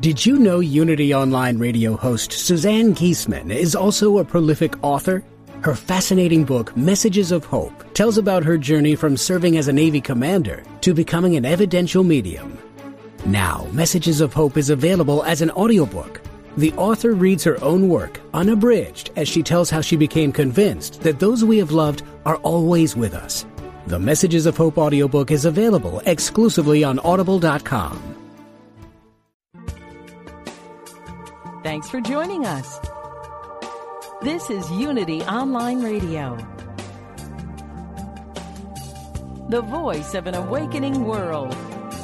Did you know Unity Online radio host Suzanne Kiesman is also a prolific author? Her fascinating book, Messages of Hope, tells about her journey from serving as a Navy commander to becoming an evidential medium. Now, Messages of Hope is available as an audiobook. The author reads her own work, unabridged, as she tells how she became convinced that those we have loved are always with us. The Messages of Hope audiobook is available exclusively on Audible.com. Thanks for joining us. This is Unity Online Radio, the voice of an awakening world.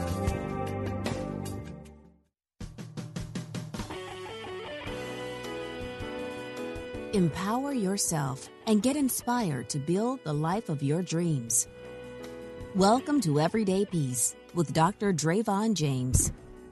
Empower yourself and get inspired to build the life of your dreams. Welcome to Everyday Peace with Dr. Drayvon James.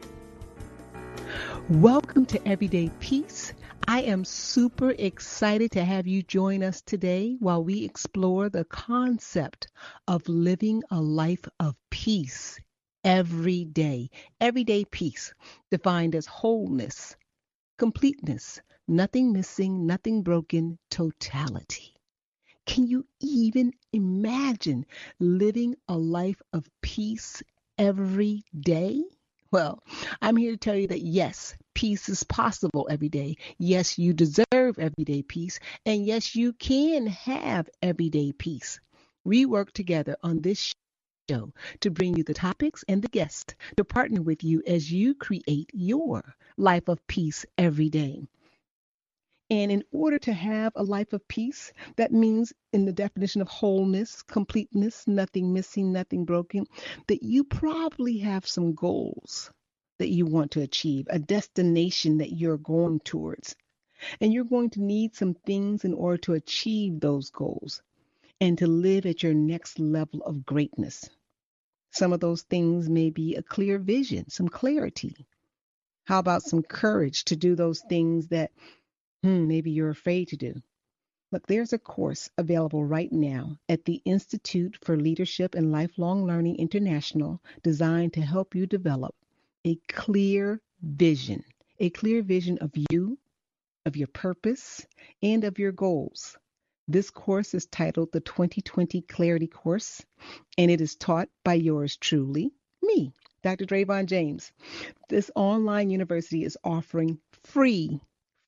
Welcome to Everyday Peace. I am super excited to have you join us today while we explore the concept of living a life of peace every day. Everyday peace, defined as wholeness, completeness, nothing missing, nothing broken, totality. Can you even imagine living a life of peace every day? Well, I'm here to tell you that yes, peace is possible every day. Yes, you deserve everyday peace. And yes, you can have everyday peace. We work together on this show to bring you the topics and the guests to partner with you as you create your life of peace every day. And in order to have a life of peace, that means in the definition of wholeness, completeness, nothing missing, nothing broken, that you probably have some goals that you want to achieve, a destination that you're going towards. And you're going to need some things in order to achieve those goals and to live at your next level of greatness. Some of those things may be a clear vision, some clarity. How about some courage to do those things that maybe you're afraid to do? Look, there's a course available right now at the Institute for Leadership and Lifelong Learning International designed to help you develop a clear vision of you, of your purpose, and of your goals. This course is titled the 2020 Clarity Course, and it is taught by yours truly, me, Dr. Drayvon James. This online university is offering free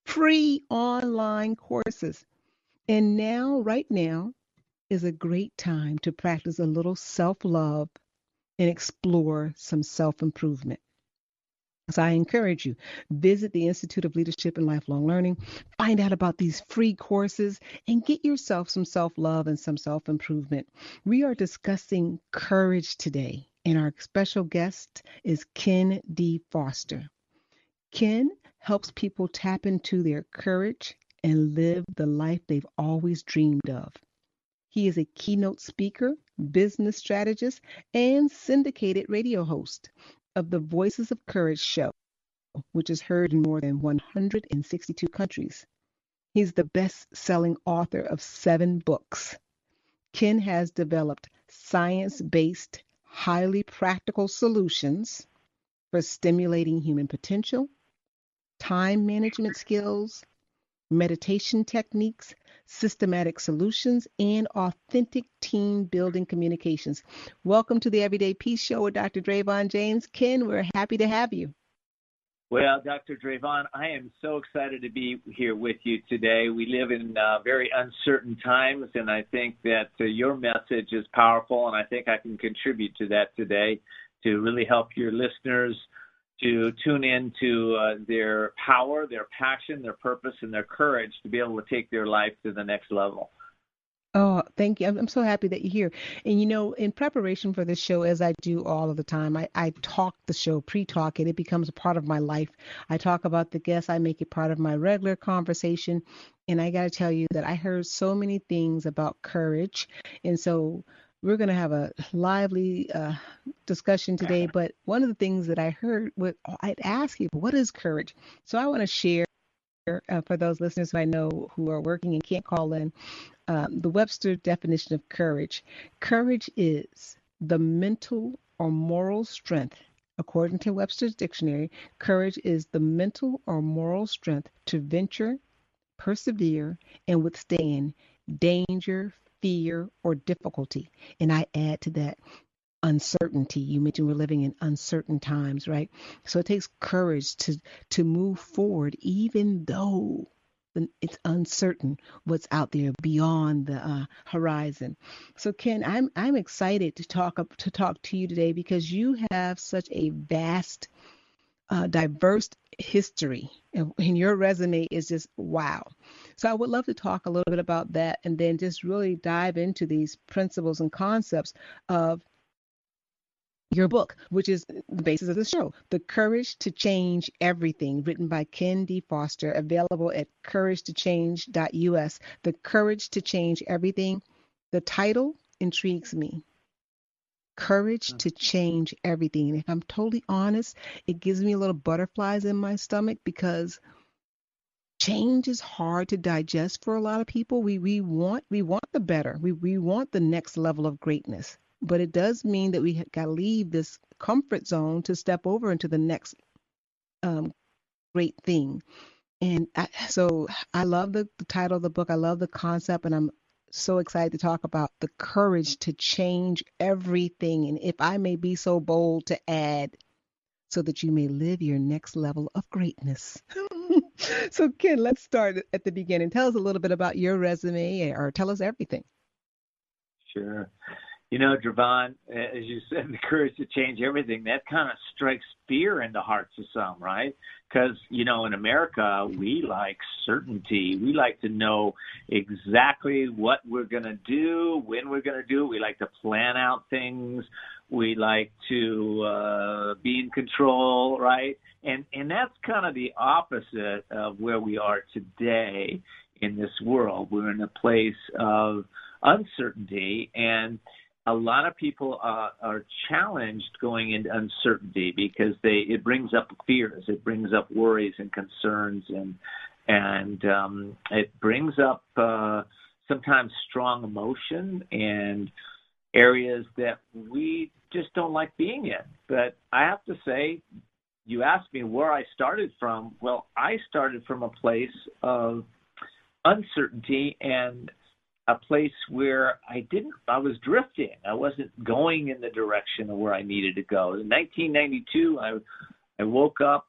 online courses. And right now is a great time to practice a little self-love and explore some self-improvement. So I encourage you, visit the Institute of Leadership and Lifelong Learning, find out about these free courses, and get yourself some self-love and some self-improvement. We are discussing courage today, and our special guest is Ken D. Foster. Ken helps people tap into their courage and live the life they've always dreamed of. He is a keynote speaker, business strategist, and syndicated radio host of the Voices of Courage show, which is heard in more than 162 countries. He's the best-selling author of 7 books. Ken has developed science-based, highly practical solutions for stimulating human potential, time management skills, meditation techniques, systematic solutions, and authentic team building communications. Welcome to the Everyday Peace Show with Dr. Drayvon James. Ken, we're happy to have you. Well, Dr. Drayvon, I am so excited to be here with you today. We live in very uncertain times, and I think that your message is powerful, and I think I can contribute to that today to really help your listeners to tune into their power, their passion, their purpose, and their courage to be able to take their life to the next level. Oh, thank you. I'm so happy that you're here. And, in preparation for this show, as I do all of the time, I talk the show, pre-talk it. It becomes a part of my life. I talk about the guests. I make it part of my regular conversation. And I got to tell you that I heard so many things about courage. And so we're going to have a lively discussion today. But one of the things that I heard, I'd ask you, what is courage? So I want to share for those listeners who I know who are working and can't call in, the Webster definition of courage. Courage is the mental or moral strength According to Webster's Dictionary, courage is the mental or moral strength to venture, persevere, and withstand danger, fear, or difficulty. And I add to that uncertainty. You mentioned we're living in uncertain times, right? So it takes courage to move forward, even though it's uncertain what's out there beyond the horizon. So Ken, I'm excited to talk to you today because you have such a vast, diverse history, and your resume is just wow. So I would love to talk a little bit about that, and then just really dive into these principles and concepts of your book, which is the basis of the show, The Courage to Change Everything, written by Ken D. Foster, available at couragetochange.us. The Courage to Change Everything. The title intrigues me. Courage to Change Everything. And if I'm totally honest, it gives me a little butterflies in my stomach because change is hard to digest for a lot of people. We want the better. We want the next level of greatness. But it does mean that we got to leave this comfort zone to step over into the next great thing. And so I love the title of the book. I love the concept, and I'm so excited to talk about the courage to change everything. And if I may be so bold to add, so that you may live your next level of greatness. So Ken, let's start at the beginning. Tell us a little bit about your resume, or tell us everything. Sure. You know, Dravon, as you said, the courage to change everything, that kind of strikes fear in the hearts of some, right? Because, you know, in America, we like certainty. We like to know exactly what we're going to do, when we're going to do it. We like to plan out things. We like to be in control, right? And that's kind of the opposite of where we are today in this world. We're in a place of uncertainty, and a lot of people are challenged going into uncertainty because it brings up fears, it brings up worries and concerns, and it brings up sometimes strong emotion and areas that we just don't like being in. But I have to say, you asked me where I started from. Well, I started from a place of uncertainty and a place where I was drifting. I wasn't going in the direction of where I needed to go. In 1992, I woke up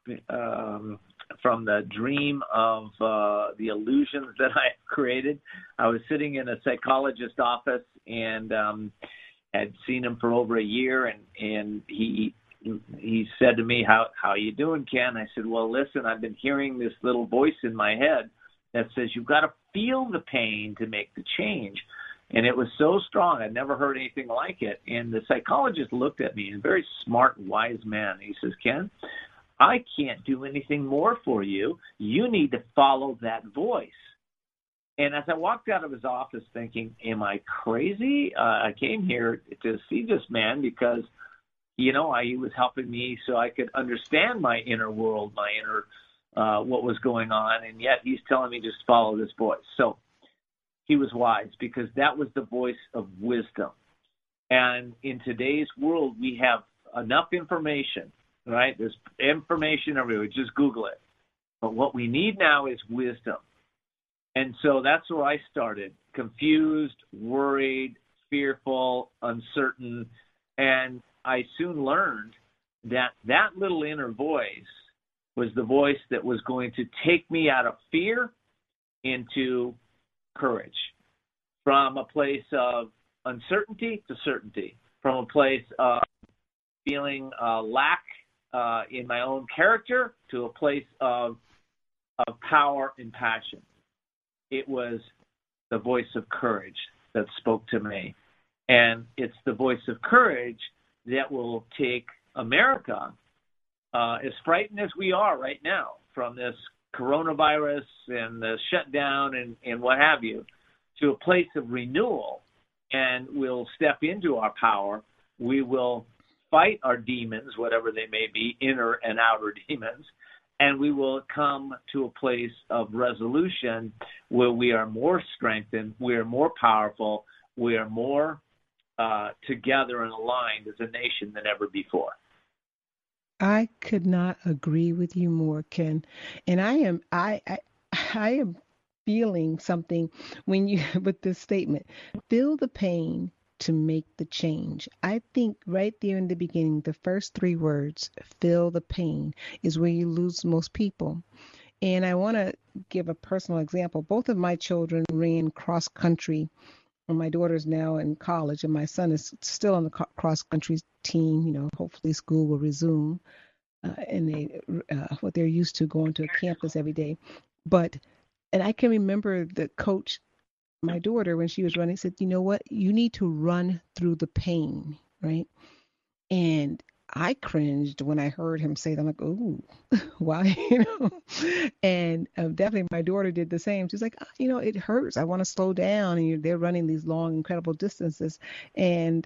from the dream of the illusions that I created. I was sitting in a psychologist's office and had seen him for over a year, and he said to me, how you doing, Ken? I said, well, listen, I've been hearing this little voice in my head that says you've got to feel the pain to make the change. And it was so strong. I'd never heard anything like it. And the psychologist looked at me, a very smart, wise man. He says, Ken, I can't do anything more for you. You need to follow that voice. And as I walked out of his office thinking, am I crazy? I came here to see this man because, you know, he was helping me so I could understand my inner world, my inner what was going on, and yet he's telling me just follow this voice. So he was wise because that was the voice of wisdom. And in today's world, we have enough information, right? There's information everywhere. Just Google it. But what we need now is wisdom. And so that's where I started, confused, worried, fearful, uncertain. And I soon learned that little inner voice was the voice that was going to take me out of fear into courage, from a place of uncertainty to certainty, from a place of feeling lack in my own character to a place of power and passion. It was the voice of courage that spoke to me. And it's the voice of courage that will take America, as frightened as we are right now from this coronavirus and the shutdown and what have you, to a place of renewal. And we'll step into our power. We will fight our demons, whatever they may be, inner and outer demons, and we will come to a place of resolution where we are more strengthened, we are more powerful, we are more together and aligned as a nation than ever before. I could not agree with you more, Ken. And I am feeling something when you with this statement. Feel the pain to make the change. I think right there in the beginning, the first three words, feel the pain, is where you lose most people. And I want to give a personal example. Both of my children ran cross country. Well, my daughter's now in college, and my son is still on the cross country team. Hopefully school will resume, and what they're used to, going to a campus every day. But and I can remember the coach, my daughter, when she was running, said, "You know what? You need to run through the pain, right?" And I cringed when I heard him say that. I'm like, "Ooh, why?" And definitely my daughter did the same. She's like, it hurts. I want to slow down. And they're running these long, incredible distances. And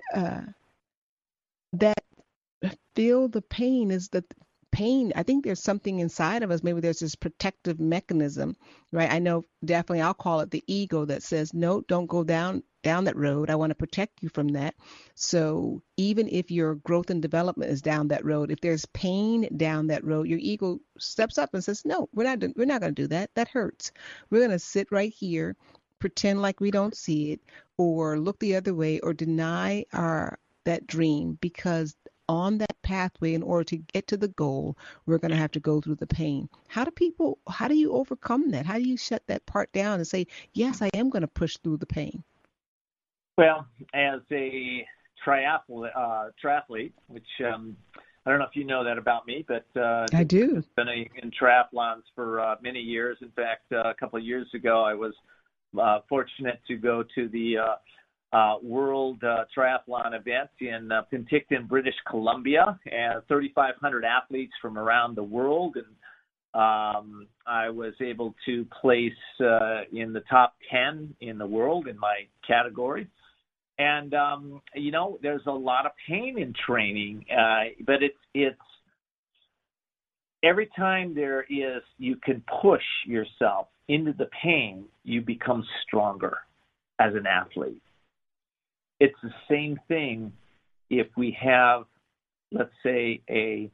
that feel the pain is the pain. I think there's something inside of us. Maybe there's this protective mechanism, right? I know definitely I'll call it the ego that says, no, don't go down that road. I want to protect you from that. So even if your growth and development is down that road, if there's pain down that road, your ego steps up and says, no, we're not going to do that. That hurts. We're going to sit right here, pretend like we don't see it, or look the other way, or deny that dream, because on that pathway, in order to get to the goal, we're going to have to go through the pain. How do you overcome that? How do you shut that part down and say, yes, I am going to push through the pain? Well, as a triathlete, which I don't know if you know that about me, but I do. I've been in triathlons for many years. In fact, a couple of years ago, I was fortunate to go to the World Triathlon event in Penticton, British Columbia, and 3,500 athletes from around the world. And I was able to place in the top 10 in the world in my category. And, there's a lot of pain in training, but it's every time you can push yourself into the pain, you become stronger as an athlete. It's the same thing if we have, let's say, a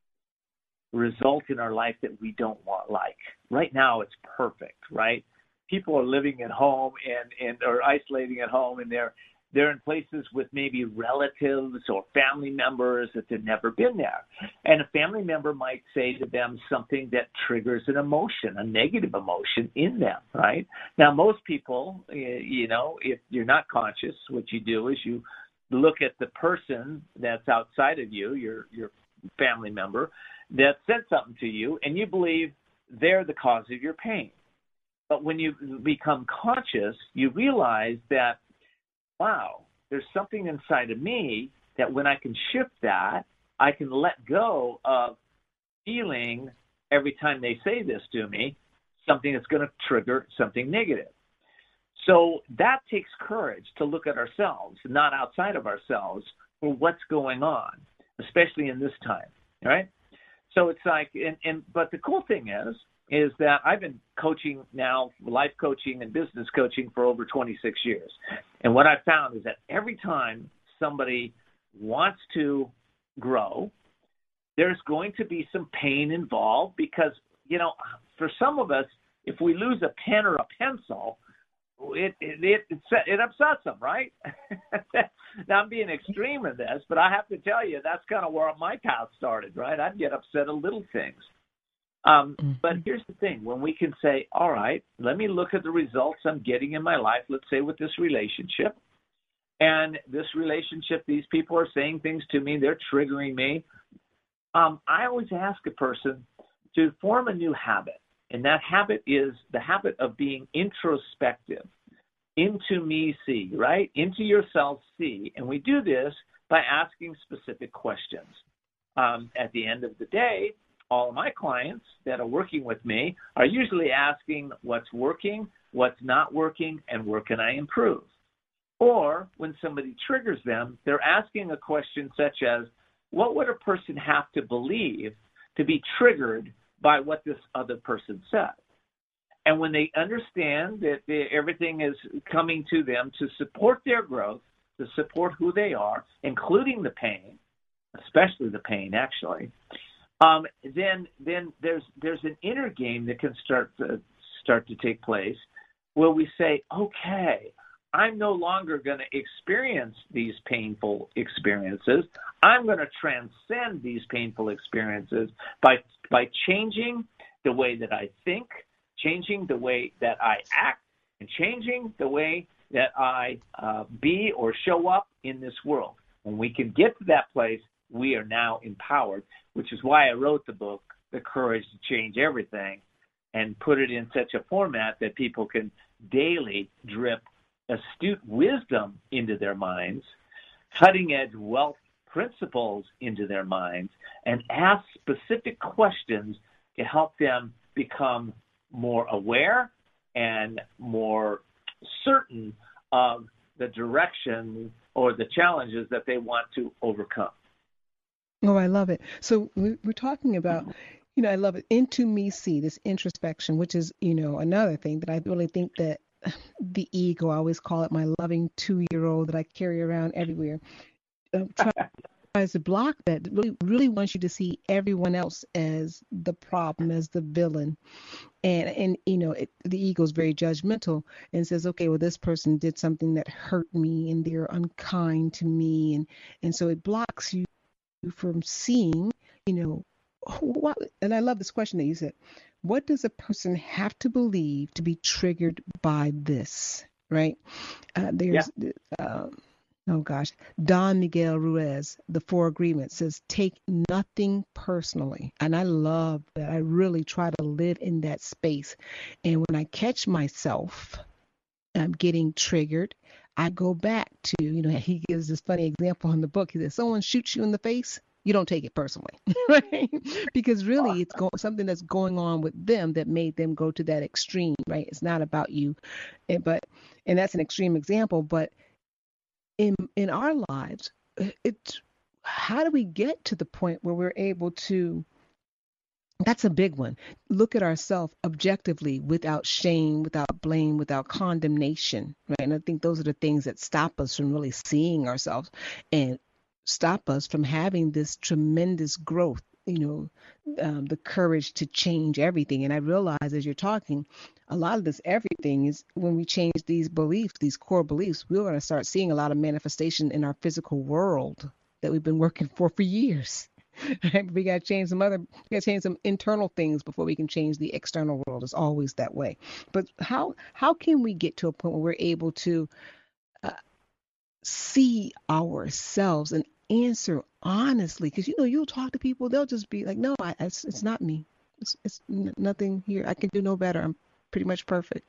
result in our life that we don't want. Like right now, it's perfect, right? People are living at home and or isolating at home, and they're in places with maybe relatives or family members that they've never been there. And a family member might say to them something that triggers an emotion, a negative emotion in them, right? Now, most people, if you're not conscious, what you do is you look at the person that's outside of you, your family member, that said something to you, and you believe they're the cause of your pain. But when you become conscious, you realize that, wow, there's something inside of me that when I can shift that, I can let go of feeling every time they say this to me, something that's going to trigger something negative. So that takes courage to look at ourselves, not outside of ourselves, for what's going on, especially in this time, right? So it's like, but the cool thing is that I've been coaching now, life coaching and business coaching for over 26 years. And what I've found is that every time somebody wants to grow, there's going to be some pain involved because, for some of us, if we lose a pen or a pencil, it upsets them, right? Now, I'm being extreme in this, but I have to tell you, that's kind of where my path started, right? I'd get upset at little things. But here's the thing. When we can say, all right, let me look at the results I'm getting in my life, let's say with this relationship. And this relationship, these people are saying things to me, they're triggering me. I always ask a person to form a new habit. And that habit is the habit of being introspective, into me see, right? Into yourself see. And we do this by asking specific questions. At the end of the day, all of my clients that are working with me are usually asking what's working, what's not working, and where can I improve? Or when somebody triggers them, they're asking a question such as, what would a person have to believe to be triggered by what this other person said? And when they understand that everything is coming to them to support their growth, to support who they are, including the pain, especially the pain actually, then there's an inner game that can start to take place where we say, okay, I'm no longer going to experience these painful experiences. I'm going to transcend these painful experiences by changing the way that I think, changing the way that I act, and changing the way that I be or show up in this world. When we can get to that place, we are now empowered, which is why I wrote the book, The Courage to Change Everything, and put it in such a format that people can daily drip astute wisdom into their minds, cutting-edge wealth principles into their minds, and ask specific questions to help them become more aware and more certain of the direction or the challenges that they want to overcome. Oh, I love it. So we're talking about, I love it. Into me see, this introspection, which is, another thing that I really think that the ego, I always call it my loving 2-year-old that I carry around everywhere, tries to block that, really wants you to see everyone else as the problem, as the villain. And the ego is very judgmental and says, okay, well, this person did something that hurt me and they're unkind to me. And so it blocks you from seeing, what, and I love this question that you said, what does a person have to believe to be triggered by this, right? Don Miguel Ruiz, The Four Agreements, says, take nothing personally. And I love that. I really try to live in that space. And when I catch myself getting triggered, I go back to, he gives this funny example in the book. He says, someone shoots you in the face, you don't take it personally, right? Because really it's something that's going on with them that made them go to that extreme, right? It's not about you. And that's an extreme example, but in our lives, how do we get to the point where we're able to, that's a big one, look at ourselves objectively without shame, without blame, without condemnation, right? And I think those are the things that stop us from really seeing ourselves and stop us from having this tremendous growth, the courage to change everything. And I realize as you're talking, a lot of this everything is when we change these beliefs, these core beliefs, we're going to start seeing a lot of manifestation in our physical world that we've been working for years. Right? We got to change some internal things before we can change the external world. It's always that way. But how can we get to a point where we're able to see ourselves and answer honestly? Because you'll talk to people, they'll just be like, no, it's not me. It's nothing here. I can do no better. I'm pretty much perfect.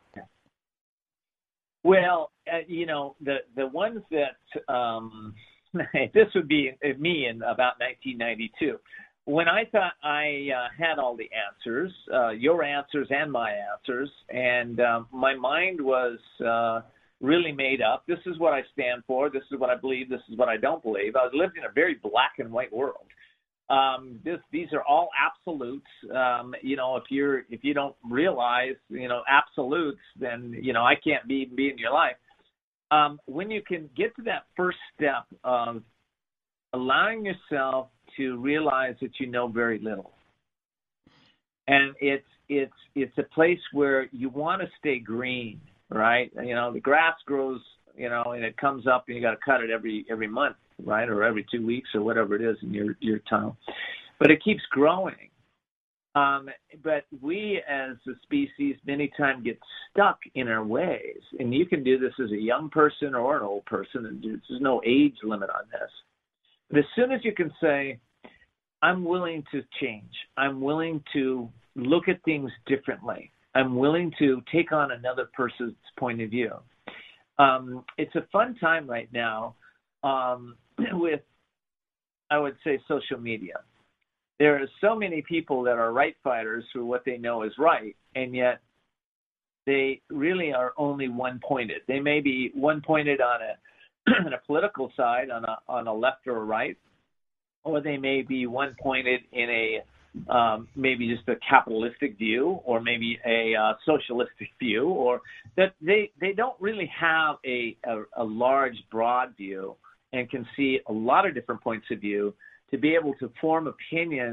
Well, the ones that this would be me in about 1992, when I thought I had all the answers, your answers and my answers, and my mind was really made up. This is what I stand for. This is what I believe. This is what I don't believe. I was living in a very black and white world. These are all absolutes. If you don't realize, absolutes, then, I can't be in your life. When you can get to that first step of allowing yourself to realize that you know very little, and it's a place where you want to stay green, right? The grass grows, and it comes up, and you got to cut it every month, right, or every 2 weeks or whatever it is in your town. But it keeps growing. But we as a species many times get stuck in our ways. And you can do this as a young person or an old person, and there's no age limit on this. But as soon as you can say, I'm willing to change, I'm willing to look at things differently, I'm willing to take on another person's point of view. It's a fun time right now with, I would say, social media. There are so many people that are right fighters for what they know is right, and yet they really are only one-pointed. They may be one-pointed on a political side, on a left or a right, or they may be one-pointed in a maybe just a capitalistic view, or maybe a socialistic view, or that they don't really have a large, broad view and can see a lot of different points of view to be able to form opinions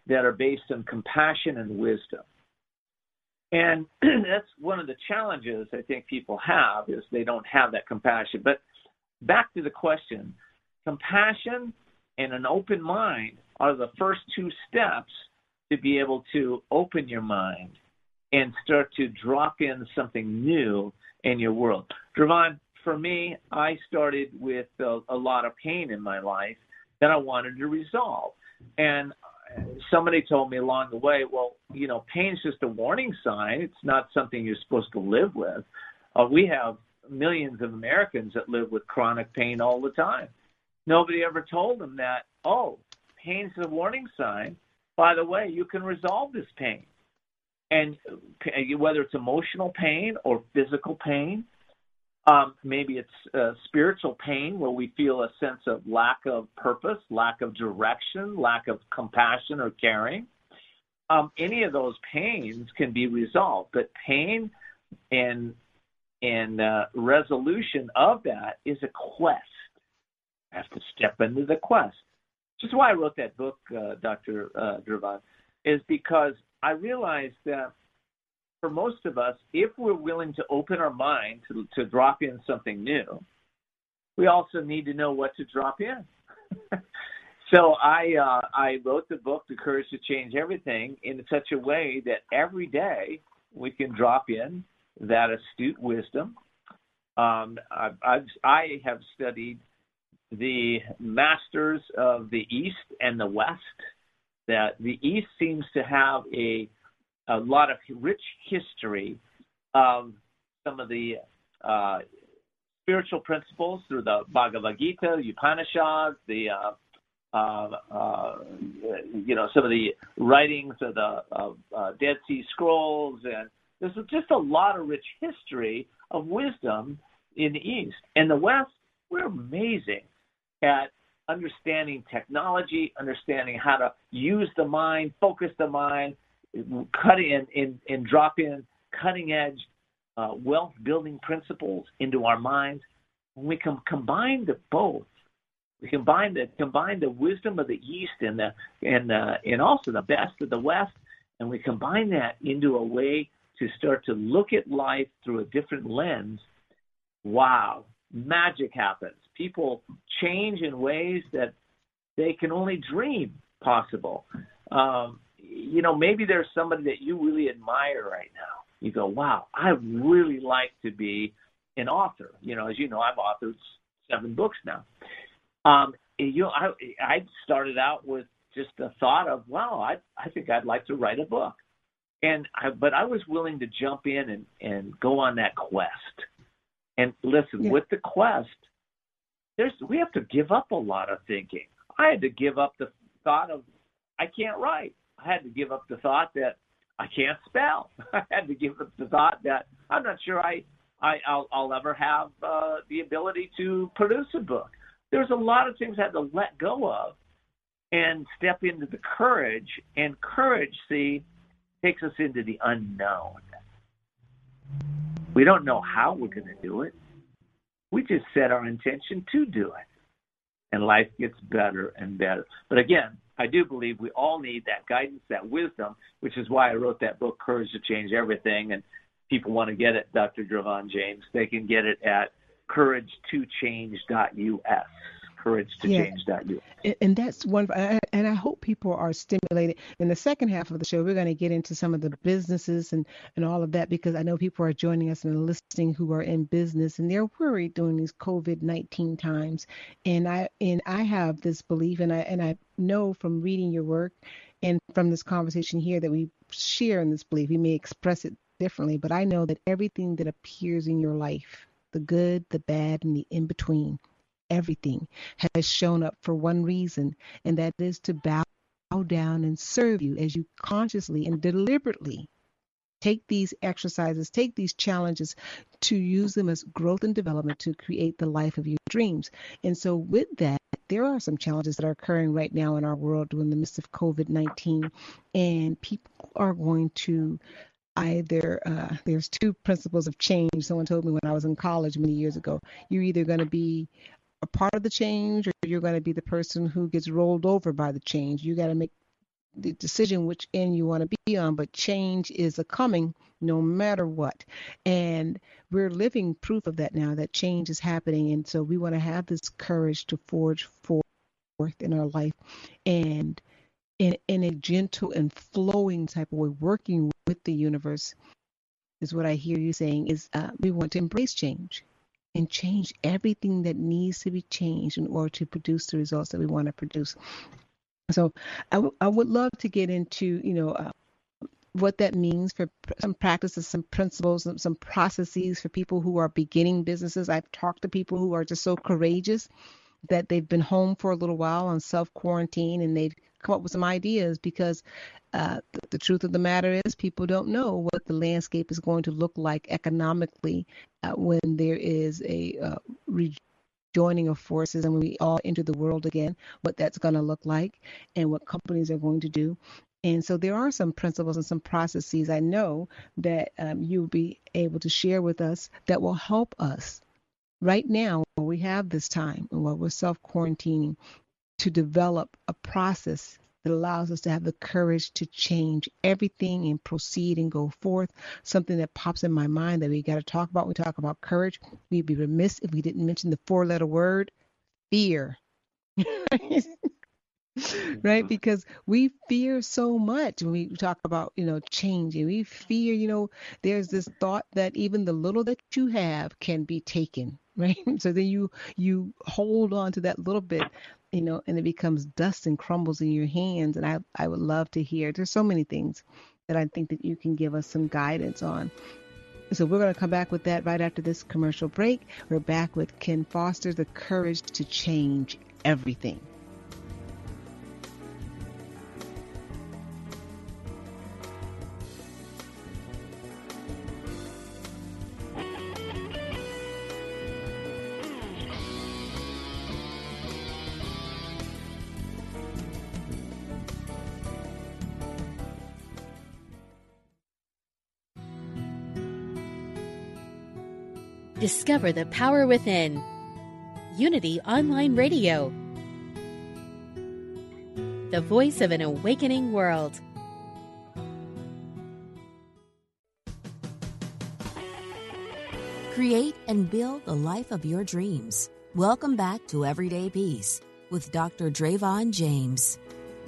that are based on compassion and wisdom. And that's one of the challenges I think people have, is they don't have that compassion. But back to the question, compassion and an open mind are the first two steps to be able to open your mind and start to drop in something new in your world. Dravon, for me, I started with a lot of pain in my life that I wanted to resolve. And somebody told me along the way, well, you know, pain's just a warning sign. It's not something you're supposed to live with. We have millions of Americans that live with chronic pain all the time. Nobody ever told them that, oh, pain's a warning sign. By the way, you can resolve this pain. And whether it's emotional pain or physical pain, maybe it's spiritual pain where we feel a sense of lack of purpose, lack of direction, lack of compassion or caring. Any of those pains can be resolved, but pain and resolution of that is a quest. I have to step into the quest. Which is why I wrote that book, Dr. Dravon, is because I realized that for most of us, if we're willing to open our mind to drop in something new, we also need to know what to drop in. So I wrote the book, The Courage to Change Everything, in such a way that every day we can drop in that astute wisdom. I have studied the masters of the East and the West, that the East seems to have a lot of rich history of some of the spiritual principles through the Bhagavad Gita, the Upanishads, some of the writings of the Dead Sea Scrolls, and there's just a lot of rich history of wisdom in the East. And the West, we're amazing at understanding technology, understanding how to use the mind, focus the mind, cut in and drop in cutting-edge wealth-building principles into our minds. When we can combine the both, we combine the wisdom of the East and also the best of the West, and we combine that into a way to start to look at life through a different lens. Wow, magic happens. People change in ways that they can only dream possible. Maybe there's somebody that you really admire right now. You go, wow, I'd really like to be an author. As you know, I've authored 7 books now. I started out with just the thought of, wow, I think I'd like to write a book. But I was willing to jump in and go on that quest. And listen, with the quest, we have to give up a lot of thinking. I had to give up the thought of I can't write. I had to give up the thought that I can't spell. I had to give up the thought that I'm not sure I'll ever have the ability to produce a book. There's a lot of things I had to let go of and step into the courage. And courage, takes us into the unknown. We don't know how we're going to do it. We just set our intention to do it. And life gets better and better. But again, I do believe we all need that guidance, that wisdom, which is why I wrote that book, Courage to Change Everything. And people want to get it, Dr. Dravon James, they can get it at couragetochange.us. couragetochange.us. And that's one, and I hope people are stimulated. In the second half of the show, we're going to get into some of the businesses and all of that, because I know people are joining us and listening who are in business, and they're worried during these COVID-19 times. And I have this belief, and I know from reading your work and from this conversation here that we share in this belief. We may express it differently, but I know that everything that appears in your life, the good, the bad, and the in-between, everything has shown up for one reason, and that is to bow down and serve you as you consciously and deliberately take these exercises, take these challenges to use them as growth and development to create the life of your dreams. And so with that, there are some challenges that are occurring right now in our world during the midst of COVID-19, and people are going to there's 2 principles of change. Someone told me when I was in college many years ago, you're either going to be a part of the change or you're going to be the person who gets rolled over by the change. You got to make the decision which end you want to be on, but change is a coming no matter what. And we're living proof of that now, that change is happening. And so we want to have this courage to forge forth in our life, and in a gentle and flowing type of way, working with the universe is what I hear you saying is we want to embrace change and change everything that needs to be changed in order to produce the results that we want to produce. So I would love to get into, what that means for some practices, some principles, some processes for people who are beginning businesses. I've talked to people who are just so courageous that they've been home for a little while on self-quarantine, and they've come up with some ideas because the truth of the matter is people don't know what the landscape is going to look like economically when there is a rejoining of forces and when we all enter the world again, what that's going to look like and what companies are going to do. And so there are some principles and some processes I know that you'll be able to share with us that will help us right now while we have this time and while we're self-quarantining to develop a process that allows us to have the courage to change everything and proceed and go forth. Something that pops in my mind that we got to talk about when we talk about courage. We'd be remiss if we didn't mention the four-letter word, fear. Right? Because we fear so much when we talk about, change, and we fear, there's this thought that even the little that you have can be taken, right? So then you hold on to that little bit, and it becomes dust and crumbles in your hands. And I would love to hear, there's so many things that I think that you can give us some guidance on. So we're going to come back with that right after this commercial break. We're back with Ken Foster, The Courage to Change Everything. Discover the power within. Unity Online Radio. The voice of an awakening world. Create and build the life of your dreams. Welcome back to Everyday Peace with Dr. Drayvon James.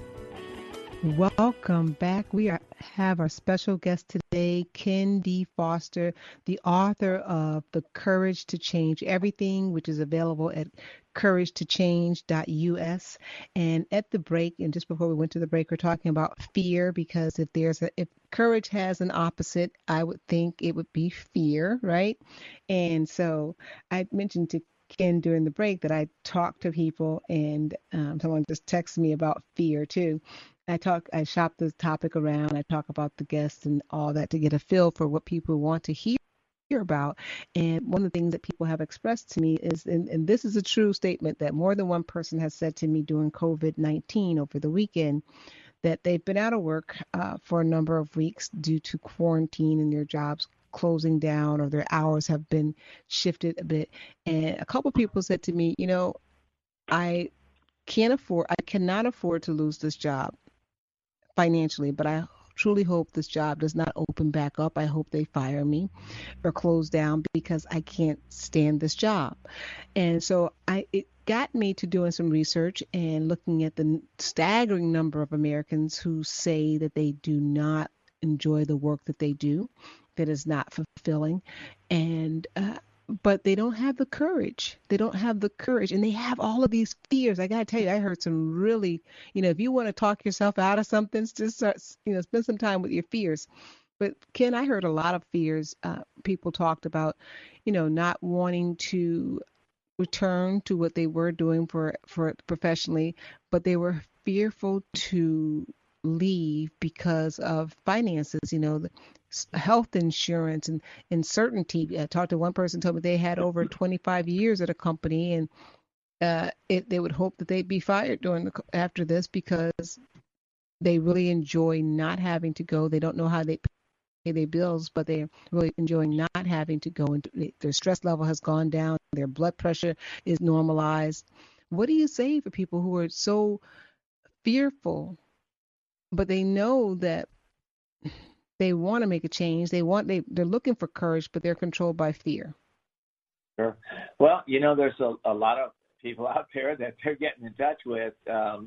Welcome back. We have our special guest today, Ken D. Foster, the author of The Courage to Change Everything, which is available at couragetochange.us. And at the break, and just before we went to the break, we're talking about fear, because if courage has an opposite, I would think it would be fear, right? And so I mentioned to Ken during the break that I talk to people, and someone just texted me about fear too. I shop the topic around. I talk about the guests and all that to get a feel for what people want to hear about. And one of the things that people have expressed to me is, and this is a true statement, that more than one person has said to me during COVID-19 over the weekend, that they've been out of work for a number of weeks due to quarantine and their jobs closing down, or their hours have been shifted a bit. And a couple of people said to me, I cannot afford to lose this job financially, but I truly hope this job does not open back up. I hope they fire me or close down, because I can't stand this job. And so it got me to doing some research and looking at the staggering number of Americans who say that they do not enjoy the work that they do, that is not fulfilling, and but they don't have the courage. They don't have the courage, and they have all of these fears. I got to tell you, I heard some really, if you want to talk yourself out of something, just start, spend some time with your fears. But Ken, I heard a lot of fears. People talked about, not wanting to return to what they were doing for professionally, but they were fearful to leave because of finances, the health insurance and uncertainty. I talked to one person, told me they had over 25 years at a company, and they would hope that they'd be fired after this, because they really enjoy not having to go. They don't know how they pay their bills, but they're really enjoying not having to go, and their stress level has gone down. Their blood pressure is normalized. What do you say for people who are so fearful but they know that they want to make a change. They're looking for courage, but they're controlled by fear. Sure. Well, there's a lot of people out there that they're getting in touch with. I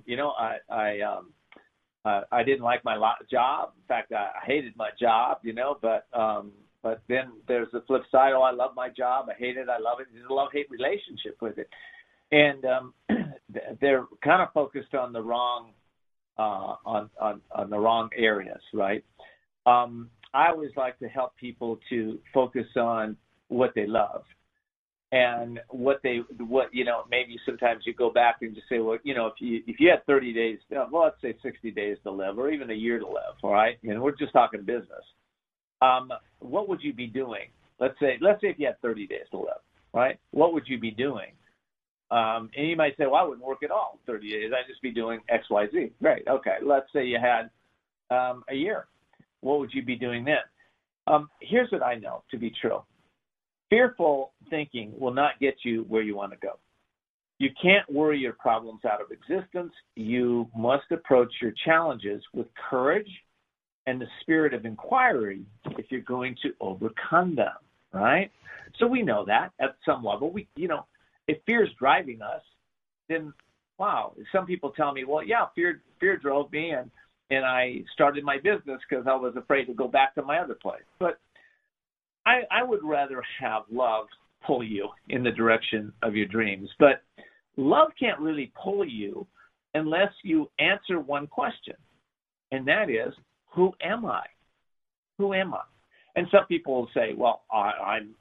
didn't like my job. In fact, I hated my job. But then there's the flip side. Oh, I love my job. I hate it. I love it. There's a love-hate relationship with it, and they're kind of focused on the wrong on the wrong areas, right? I always like to help people to focus on what they love. And maybe sometimes you go back and just say, well, if you had 30 days, well, let's say 60 days to live, or even a year to live, all right? We're just talking business. What would you be doing? Let's say if you had 30 days to live, right? What would you be doing? And you might say, well, I wouldn't work at all 30 days. I'd just be doing X, Y, Z. Great. Okay. Let's say you had a year. What would you be doing then? Here's what I know to be true. Fearful thinking will not get you where you want to go. You can't worry your problems out of existence. You must approach your challenges with courage and the spirit of inquiry if you're going to overcome them, right? So we know that at some level. If fear is driving us, then, wow. Some people tell me, well, yeah, fear drove me, and I started my business because I was afraid to go back to my other place. But I would rather have love pull you in the direction of your dreams. But love can't really pull you unless you answer one question, and that is, who am I? Who am I? And some people will say, well, I'm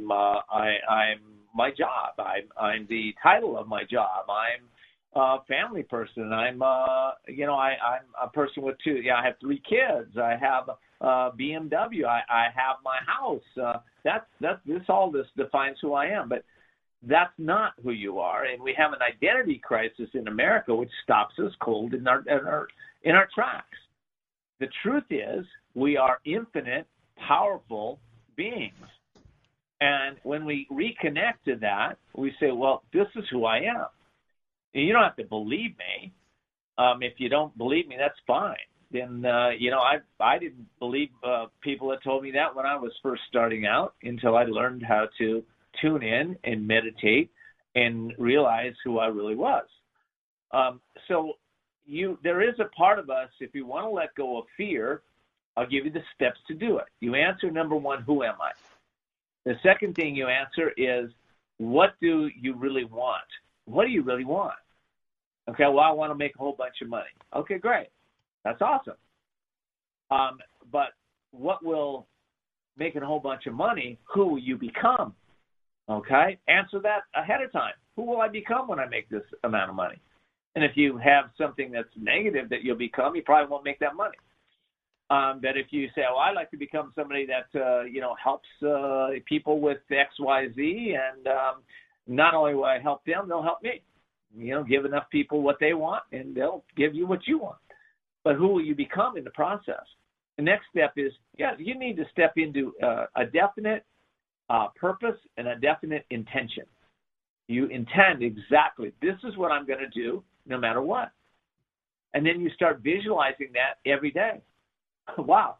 my job. I'm the title of my job. I'm a family person. I'm a person with two. Yeah, I have 3 kids. I have BMW. I have my house. This defines who I am. But that's not who you are. And we have an identity crisis in America, which stops us cold in our tracks. The truth is, we are infinite, powerful beings. And when we reconnect to that, we say, well, this is who I am. And you don't have to believe me. If you don't believe me, that's fine. Then, I didn't believe people that told me that when I was first starting out until I learned how to tune in and meditate and realize who I really was. There is a part of us, if you want to let go of fear, I'll give you the steps to do it. You answer, number 1, who am I? The second thing you answer is, what do you really want? What do you really want? Okay, well, I want to make a whole bunch of money. Okay, great. That's awesome. But what will make a whole bunch of money? Who will you become? Okay, answer that ahead of time. Who will I become when I make this amount of money? And if you have something that's negative that you'll become, you probably won't make that money. But if you say, oh, I'd like to become somebody that, helps people with X, Y, Z, and not only will I help them, they'll help me. Give enough people what they want, and they'll give you what you want. But who will you become in the process? The next step is, you need to step into a definite purpose and a definite intention. You intend exactly, this is what I'm going to do no matter what. And then you start visualizing that every day. Wow.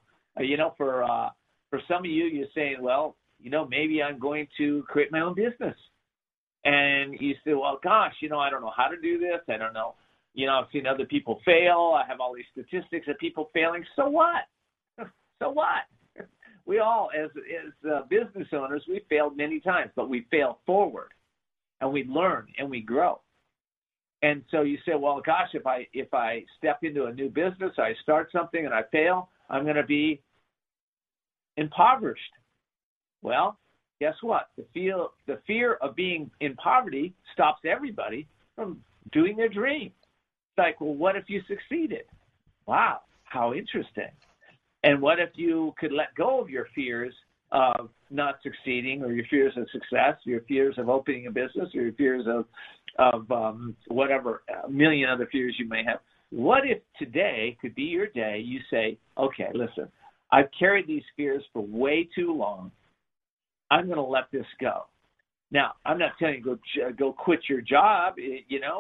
For some of you, you're saying, well, maybe I'm going to create my own business. And you say, well, gosh, I don't know how to do this. I don't know. I've seen other people fail. I have all these statistics of people failing. So what? So what? We all, as business owners, we failed many times, but we fail forward, and we learn and we grow. And so you say, well, gosh, if I step into a new business, I start something and I fail, I'm going to be impoverished. Well, guess what? The fear of being in poverty stops everybody from doing their dream. It's like, well, what if you succeeded? Wow, how interesting. And what if you could let go of your fears of not succeeding, or your fears of success, your fears of opening a business, or your fears of whatever, a million other fears you may have. What if today could be your day? You say, okay, listen, I've carried these fears for way too long. I'm going to let this go. Now, I'm not telling you go quit your job.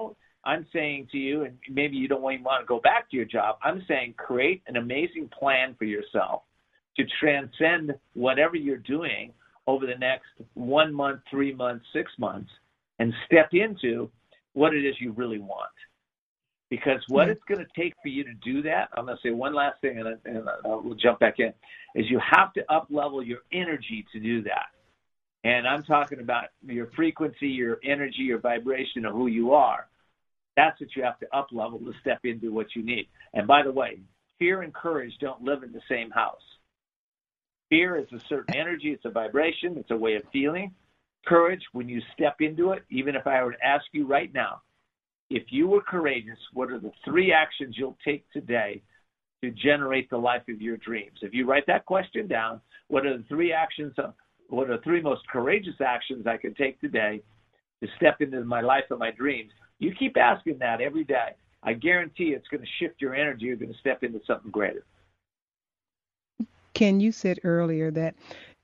I'm saying to you, and maybe you don't even want to go back to your job, I'm saying create an amazing plan for yourself to transcend whatever you're doing over the next 1 month, 3 months, 6 months, and step into what it is you really want. Because what it's going to take for you to do that, I'm going to say one last thing, and we'll jump back in, is you have to up-level your energy to do that. And I'm talking about your frequency, your energy, your vibration of who you are. That's what you have to up-level to step into what you need. And by the way, fear and courage don't live in the same house. Fear is a certain energy, it's a vibration, it's a way of feeling. Courage, when you step into it, even if I were to ask you right now, if you were courageous, what are the 3 actions you'll take today to generate the life of your dreams? If you write that question down, what are the 3 actions, what are the 3 most courageous actions I can take today to step into my life of my dreams? You keep asking that every day. I guarantee it's going to shift your energy. You're going to step into something greater. Ken, you said earlier that,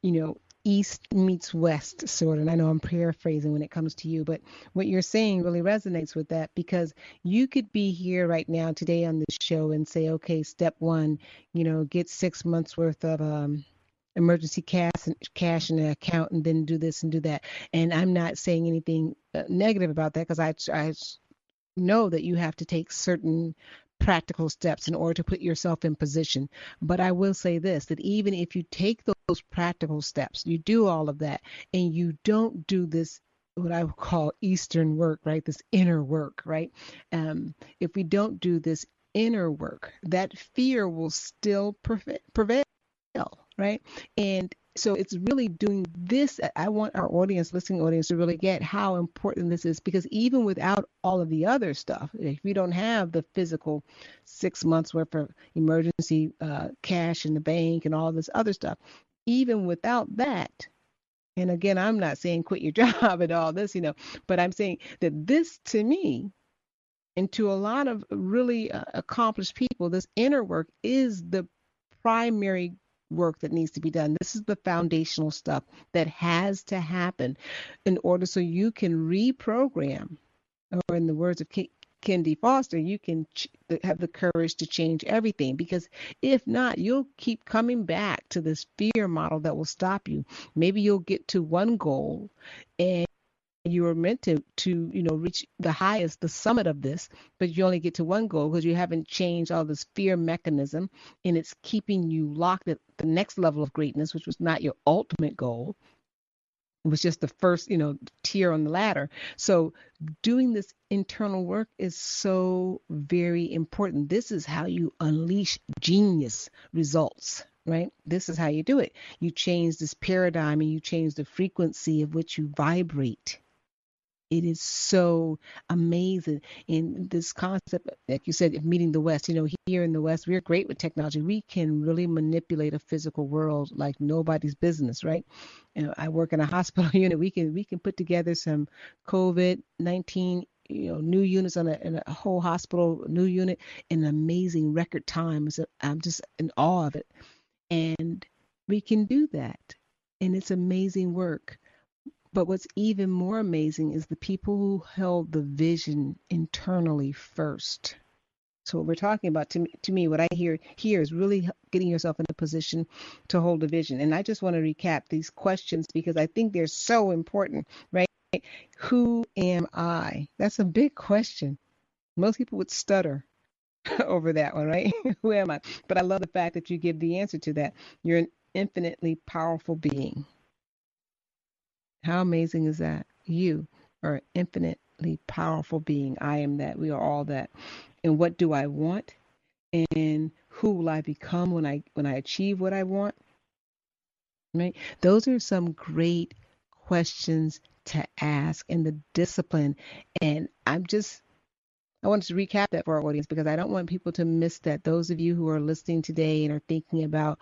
East meets West, sort of. And I know I'm paraphrasing when it comes to you, but what you're saying really resonates with that, because you could be here right now today on this show and say, okay, step 1, get 6 months worth of emergency cash in an account, and then do this and do that. And I'm not saying anything negative about that, because I know that you have to take certain practical steps in order to put yourself in position. But I will say this, that even if you take those practical steps, you do all of that, and you don't do this, what I would call Eastern work, right? This inner work, right? If we don't do this inner work, that fear will still prevail, right? And so it's really doing this. I want our listening audience, to really get how important this is, because even without all of the other stuff, if we don't have the physical 6 months worth of emergency cash in the bank and all this other stuff, even without that, and again, I'm not saying quit your job and all this, but I'm saying that this, to me, and to a lot of really accomplished people, this inner work is the primary work that needs to be done. This is the foundational stuff that has to happen in order so you can reprogram, or in the words of Ken D. Foster, you can have the courage to change everything. Because if not, you'll keep coming back to this fear model that will stop you. Maybe you'll get to one goal, and you were meant to reach the summit of this, but you only get to one goal because you haven't changed all this fear mechanism, and it's keeping you locked at the next level of greatness, which was not your ultimate goal. It was just the first, tier on the ladder. So doing this internal work is so very important. This is how you unleash genius results, right? This is how you do it. You change this paradigm, and you change the frequency of which you vibrate. It is so amazing. In this concept, like you said, of meeting the West, here in the West, we're great with technology. We can really manipulate a physical world like nobody's business, right? I work in a hospital unit. We can put together some COVID-19 new units in a whole hospital, new unit, in an amazing record time. So I'm just in awe of it. And we can do that. And it's amazing work. But what's even more amazing is the people who held the vision internally first. So what we're talking about, to me, what I hear here is really getting yourself in a position to hold a vision. And I just want to recap these questions because I think they're so important, right? Who am I? That's a big question. Most people would stutter over that one, right? Who am I? But I love the fact that you give the answer to that. You're an infinitely powerful being. How amazing is that? You are an infinitely powerful being. I am that. We are all that. And what do I want? And who will I become when I achieve what I want? Right? Those are some great questions to ask, and the discipline. And I wanted to recap that for our audience because I don't want people to miss that. Those of you who are listening today and are thinking about,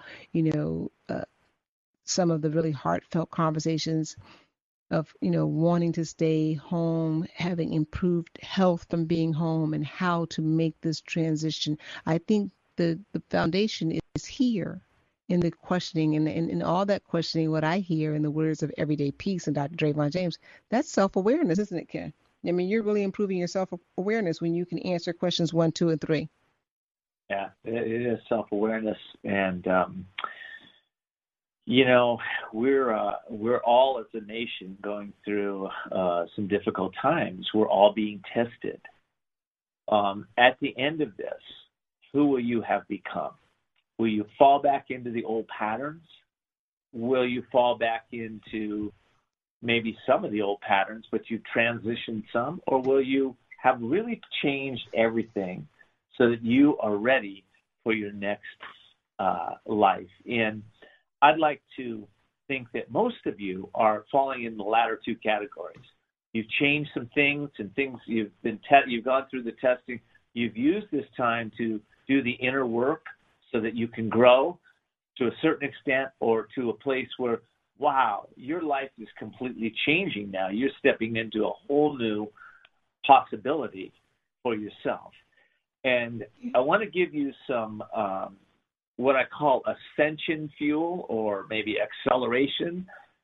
some of the really heartfelt conversations of, wanting to stay home, having improved health from being home, and how to make this transition. I think the foundation is here in the questioning, and in all that questioning. What I hear in the words of Everyday Peace and Dr. Drayvon James, that's self-awareness, isn't it, Ken? I mean, you're really improving your self-awareness when you can answer questions 1, 2, and 3. Yeah, it is self-awareness, and we're all as a nation going through some difficult times. We're all being tested. At the end of this, who will you have become? Will you fall back into the old patterns? Will you fall back into maybe some of the old patterns, but you transitioned some? Or will you have really changed everything so that you are ready for your next life? And I'd like to think that most of you are falling in the latter two categories. You've changed some things, and things you've gone through the testing. You've used this time to do the inner work so that you can grow to a certain extent, or to a place where, wow, your life is completely changing now. You're stepping into a whole new possibility for yourself. And I want to give you some what I call ascension fuel, or maybe acceleration,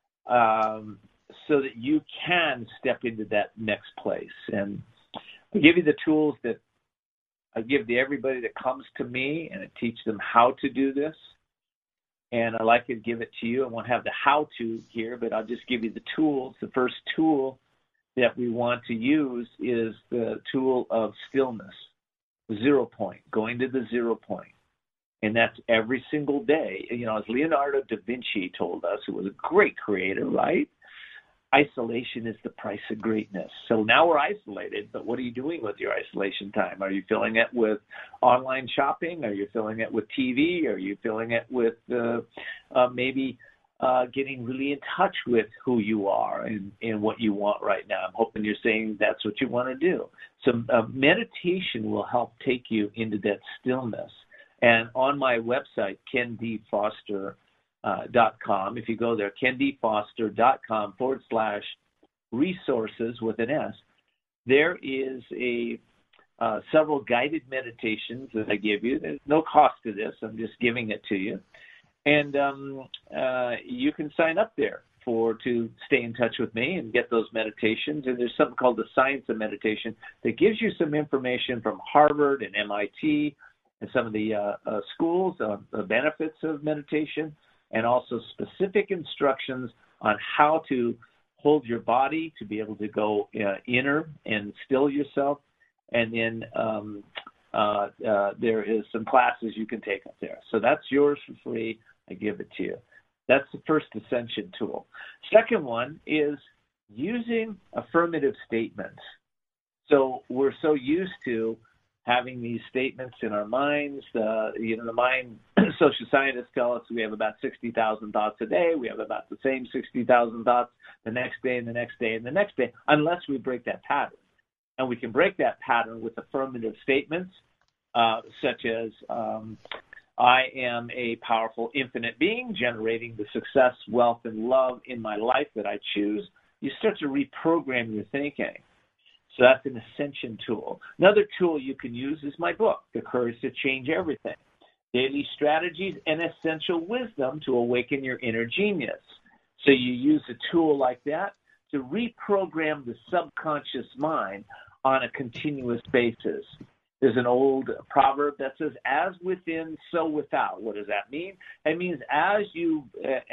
so that you can step into that next place. And I give you the tools that I give to everybody that comes to me, and I teach them how to do this. And I like to give it to you. I won't have the how-to here, but I'll just give you the tools. The first tool that we want to use is the tool of stillness, 0 point, going to the 0 point. And that's every single day. As Leonardo da Vinci told us, who was a great creator, right? Isolation is the price of greatness. So now we're isolated, but what are you doing with your isolation time? Are you filling it with online shopping? Are you filling it with TV? Are you filling it with maybe getting really in touch with who you are and what you want right now? I'm hoping you're saying that's what you want to do. So meditation will help take you into that stillness. And on my website, KenDFoster.com, if you go there, KenDFoster.com/resources with an S, there is several guided meditations that I give you. There's no cost to this. I'm just giving it to you. And you can sign up there to stay in touch with me and get those meditations. And there's something called the Science of Meditation that gives you some information from Harvard and MIT and some of the schools on the benefits of meditation, and also specific instructions on how to hold your body to be able to go inner and still yourself. And then there is some classes you can take up there. So that's yours for free. I give it to you. That's the first ascension tool. Second one is using affirmative statements. So we're so used to having these statements in our minds. The mind, social scientists tell us we have about 60,000 thoughts a day. We have about the same 60,000 thoughts the next day and the next day and the next day, unless we break that pattern. And we can break that pattern with affirmative statements, such as, I am a powerful, infinite being generating the success, wealth, and love in my life that I choose. You start to reprogram your thinking. So that's an ascension tool. Another tool you can use is my book, The Courage to Change Everything, Daily Strategies and Essential Wisdom to Awaken Your Inner Genius. So you use a tool like that to reprogram the subconscious mind on a continuous basis. There's an old proverb that says, as within, so without. What does that mean? It means as you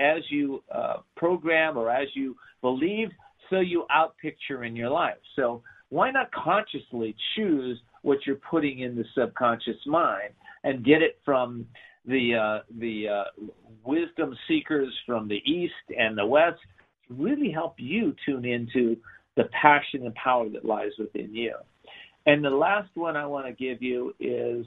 program, or as you believe, so you outpicture in your life. So why not consciously choose what you're putting in the subconscious mind and get it from the wisdom seekers from the East and the West to really help you tune into the passion and power that lies within you. And the last one I want to give you is,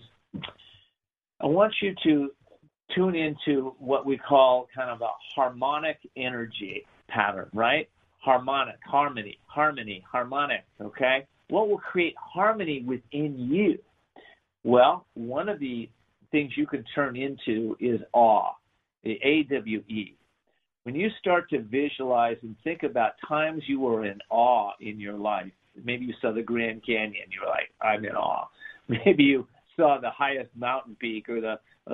I want you to tune into what we call kind of a harmonic energy pattern, right? Harmonic, harmony, harmonic, okay? What will create harmony within you? Well, one of the things you can turn into is awe, the AWE. When you start to visualize and think about times you were in awe in your life, maybe you saw the Grand Canyon, you were like, I'm in awe. Maybe you saw the highest mountain peak, or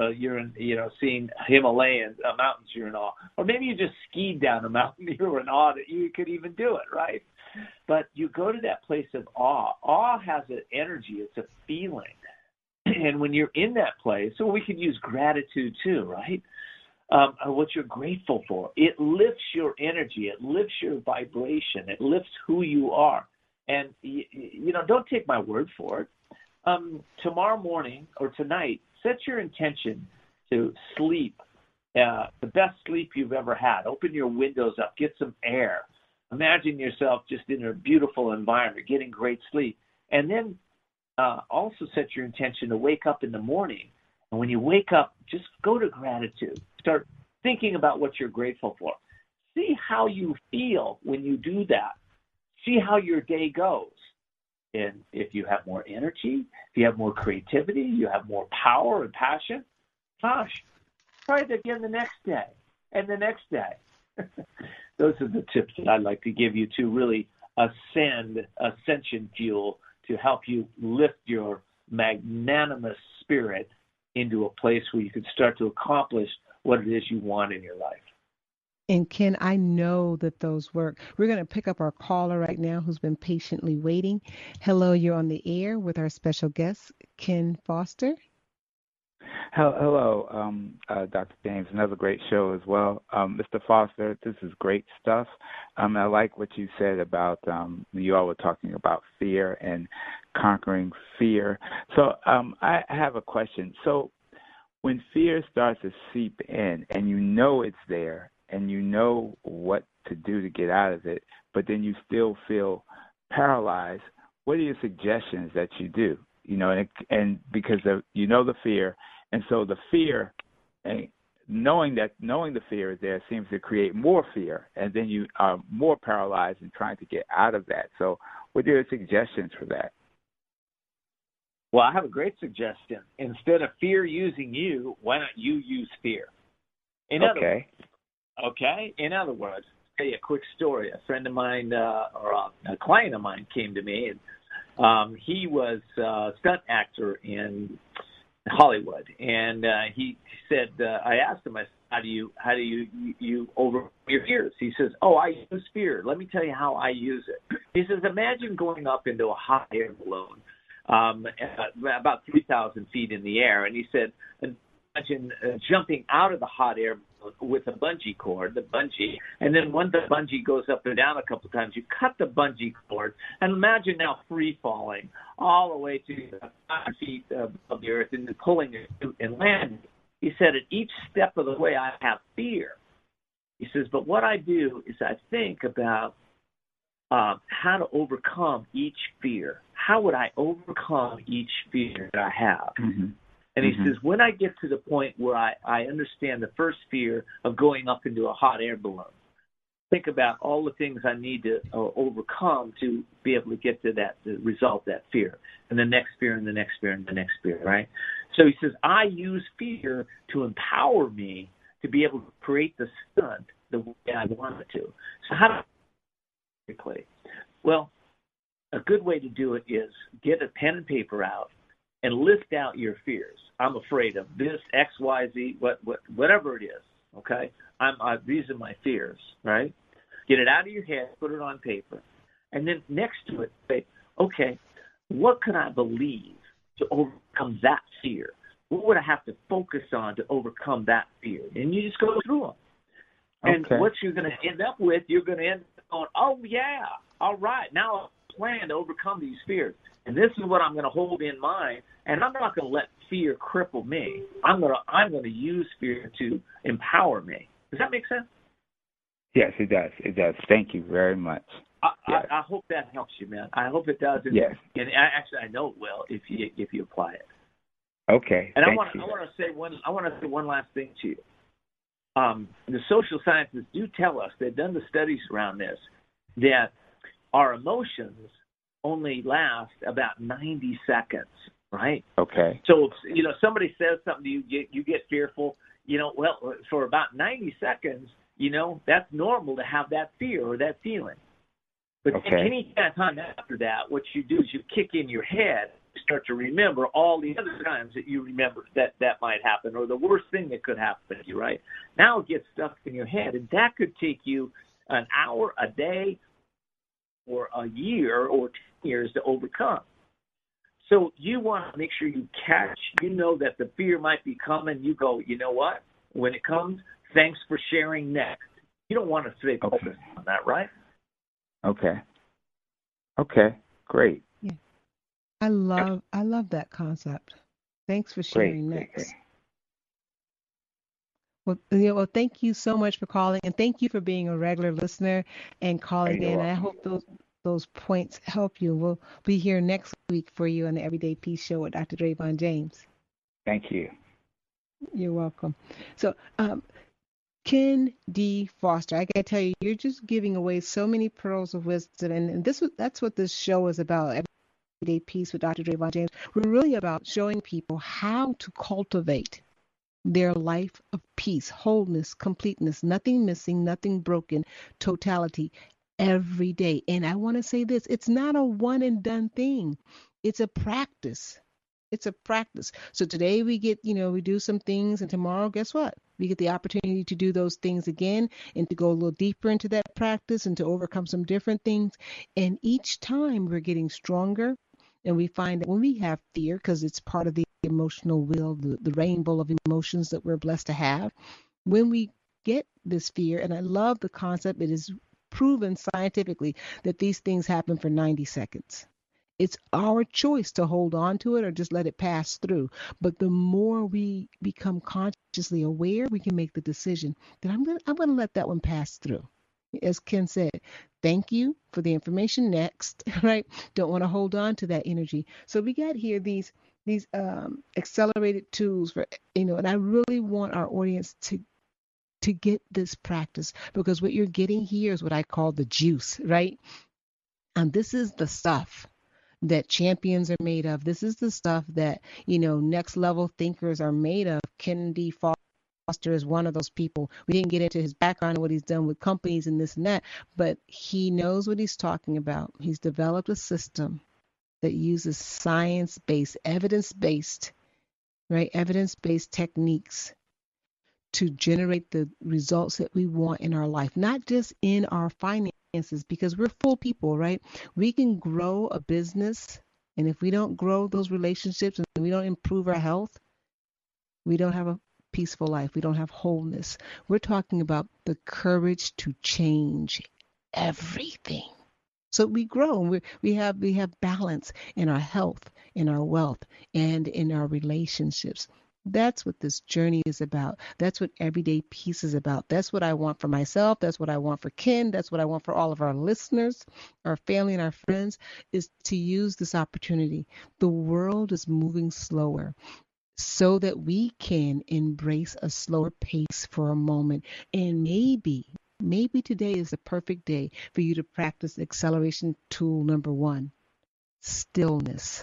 seeing Himalayan mountains, you're in awe. Or maybe you just skied down a mountain, you were in awe that you could even do it, right? But you go to that place of awe. Awe has an energy. It's a feeling. And when you're in that place, so we can use gratitude too, right? What you're grateful for. It lifts your energy. It lifts your vibration. It lifts who you are. And, don't take my word for it. Tomorrow morning or tonight, set your intention to sleep, the best sleep you've ever had. Open your windows up. Get some air. Imagine yourself just in a beautiful environment, getting great sleep. And then also set your intention to wake up in the morning. And when you wake up, just go to gratitude. Start thinking about what you're grateful for. See how you feel when you do that. See how your day goes. And if you have more energy, if you have more creativity, you have more power and passion, gosh, try it again the next day and the next day. Those are the tips that I'd like to give you to really ascension fuel to help you lift your magnanimous spirit into a place where you can start to accomplish what it is you want in your life. And Ken, I know that those work. We're going to pick up our caller right now who's been patiently waiting. Hello, you're on the air with our special guest, Ken Foster. Hello, Dr. James. Another great show as well. Mr. Foster, this is great stuff. I like what you said about you all were talking about fear and conquering fear. So I have a question. So when fear starts to seep in and you know it's there and you know what to do to get out of it, but then you still feel paralyzed, what are your suggestions that you do? And because you know the fear, and so the fear, knowing the fear is there, seems to create more fear, and then you are more paralyzed in trying to get out of that. So, what are your suggestions for that? Well, I have a great suggestion. Instead of fear using you, why don't you use fear? In other words, I'll tell you a quick story. A friend of mine, or a client of mine, came to me, and he was a stunt actor in Hollywood, and he said, I asked him, how do you overcome your fears? He says, I use fear. Let me tell you how I use it. He says, imagine going up into a hot air balloon, about 3,000 feet in the air, and he said, imagine jumping out of the hot air balloon with a bungee cord, and then when the bungee goes up and down a couple of times, you cut the bungee cord, and imagine now free falling all the way to 5 feet of the earth and then pulling it and landing. He said, at each step of the way, I have fear. He says, but what I do is I think about how to overcome each fear. How would I overcome each fear that I have? Mm-hmm. And he says, when I get to the point where I understand the first fear of going up into a hot air balloon, think about all the things I need to overcome to be able to get to that, to resolve that fear, and the next fear, and the next fear, and the next fear, right? So he says, I use fear to empower me to be able to create the stunt the way I want it to. So how do I Well, a good way to do it is get a pen and paper out and list out your fears. I'm afraid of this, X, Y, Z, whatever it is, okay? These are my fears, right? Get it out of your head, put it on paper. And then next to it, say, okay, what could I believe to overcome that fear? What would I have to focus on to overcome that fear? And you just go through them. And what you're going to end up with, you're going to end up going, oh, yeah, all right, now I plan to overcome these fears. And this is what I'm going to hold in mind, and I'm not going to let fear cripple me. I'm going to use fear to empower me. Does that make sense? Yes, it does. It does. Thank you very much. I hope that helps you, man. I hope it does. Yes. And actually, I know it will if you apply it. Okay. And I want to say one last thing to you. The social scientists do tell us, they've done the studies around this, that our emotions only last about 90 seconds, right? Okay. So, somebody says something to you, you get fearful, well, for about 90 seconds, that's normal to have that fear or that feeling. But any time after that, what you do is you kick in your head, start to remember all the other times that you remember that might happen, or the worst thing that could happen to you, right? Now it gets stuck in your head, and that could take you an hour, a day, or a year or 10 years to overcome. So you want to make sure you know that the fear might be coming. You go, you know what? When it comes, thanks for sharing next. You don't want to stay focused on that, right? Okay, great. Yeah. I love that concept. Thanks for sharing next. Great. Well, thank you so much for calling, and thank you for being a regular listener and calling in. And I hope those points help you. We'll be here next week for you on the Everyday Peace Show with Dr. Drayvon James. Thank you. You're welcome. So, Ken D. Foster, I gotta tell you, you're just giving away so many pearls of wisdom, and that's what this show is about. Everyday Peace with Dr. Drayvon James. We're really about showing people how to cultivate their life of peace, wholeness, completeness, nothing missing, nothing broken, totality every day. And I want to say this, it's not a one and done thing. It's a practice. It's a practice. So today we get, we do some things, and tomorrow, guess what? We get the opportunity to do those things again and to go a little deeper into that practice and to overcome some different things. And each time we're getting stronger. And we find that when we have fear, because it's part of the emotional wheel, the rainbow of emotions that we're blessed to have, when we get this fear, and I love the concept, it is proven scientifically that these things happen for 90 seconds. It's our choice to hold on to it or just let it pass through. But the more we become consciously aware, we can make the decision that I'm gonna let that one pass through. As Ken said, thank you for the information. Next, right? Don't want to hold on to that energy. So we got here these accelerated tools for, and I really want our audience to get this practice, because what you're getting here is what I call the juice, right? And this is the stuff that champions are made of. This is the stuff that, next level thinkers are made of. Ken D. Foster is one of those people. We didn't get into his background and what he's done with companies and this and that, but he knows what he's talking about. He's developed a system that uses science-based, evidence-based techniques to generate the results that we want in our life, not just in our finances, because we're full people, right? We can grow a business, and if we don't grow those relationships and we don't improve our health, we don't have a peaceful life. We don't have wholeness. We're talking about the courage to change everything. So we grow, and we have balance in our health, in our wealth, and in our relationships. That's what this journey is about. That's what Everyday Peace is about. That's what I want for myself. That's what I want for Ken. That's what I want for all of our listeners, our family, and our friends, is to use this opportunity. The world is moving slower, so that we can embrace a slower pace for a moment. And maybe today is the perfect day for you to practice acceleration tool number 1, stillness.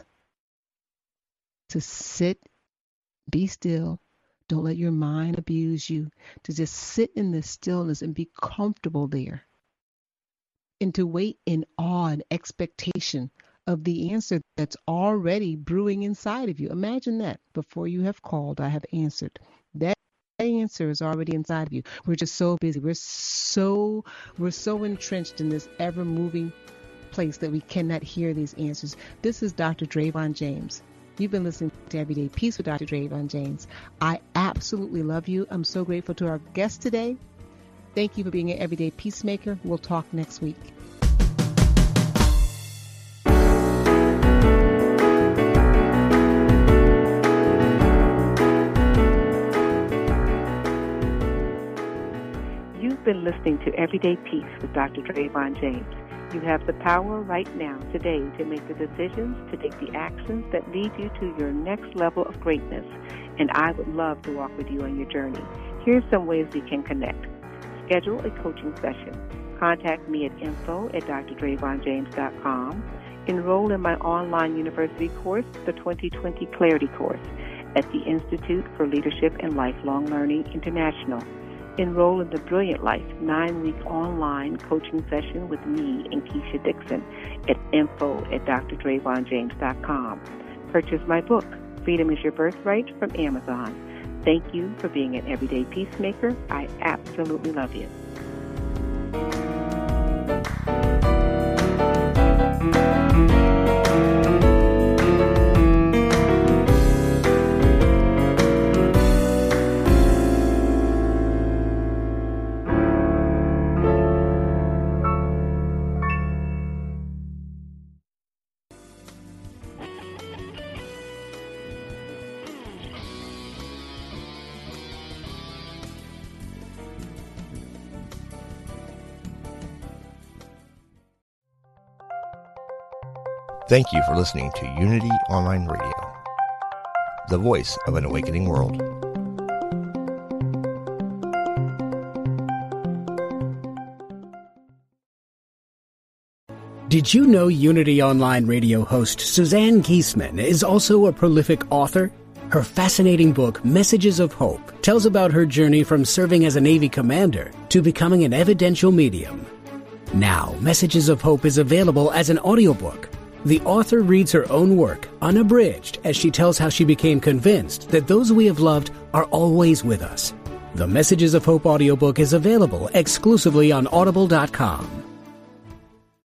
To sit, be still, don't let your mind abuse you, to just sit in the stillness and be comfortable there. And to wait in awe and expectation of the answer that's already brewing inside of you. Imagine that. Before you have called, I have answered. That answer is already inside of you. We're just so busy. We're so entrenched in this ever-moving place that we cannot hear these answers. This is Dr. Drayvon James. You've been listening to Everyday Peace with Dr. Drayvon James. I absolutely love you. I'm so grateful to our guest today. Thank you for being an everyday peacemaker. We'll talk next week. You've been listening to Everyday Peace with Dr. Drayvon James. You have the power right now, today, to make the decisions, to take the actions that lead you to your next level of greatness. And I would love to walk with you on your journey. Here's some ways we can connect. Schedule a coaching session. Contact me at info@drdravonjames.com. Enroll in my online university course, the 2020 Clarity Course, at the Institute for Leadership and Lifelong Learning International. Enroll in the Brilliant Life 9-week online coaching session with me and Keisha Dixon at info@drdravonjames.com. Purchase my book, Freedom is Your Birthright, from Amazon. Thank you for being an everyday peacemaker. I absolutely love you. Thank you for listening to Unity Online Radio, the voice of an awakening world. Did you know Unity Online Radio host Suzanne Giesemann is also a prolific author? Her fascinating book, Messages of Hope, tells about her journey from serving as a Navy commander to becoming an evidential medium. Now, Messages of Hope is available as an audiobook. The author reads her own work, unabridged, as she tells how she became convinced that those we have loved are always with us. The Messages of Hope audiobook is available exclusively on Audible.com.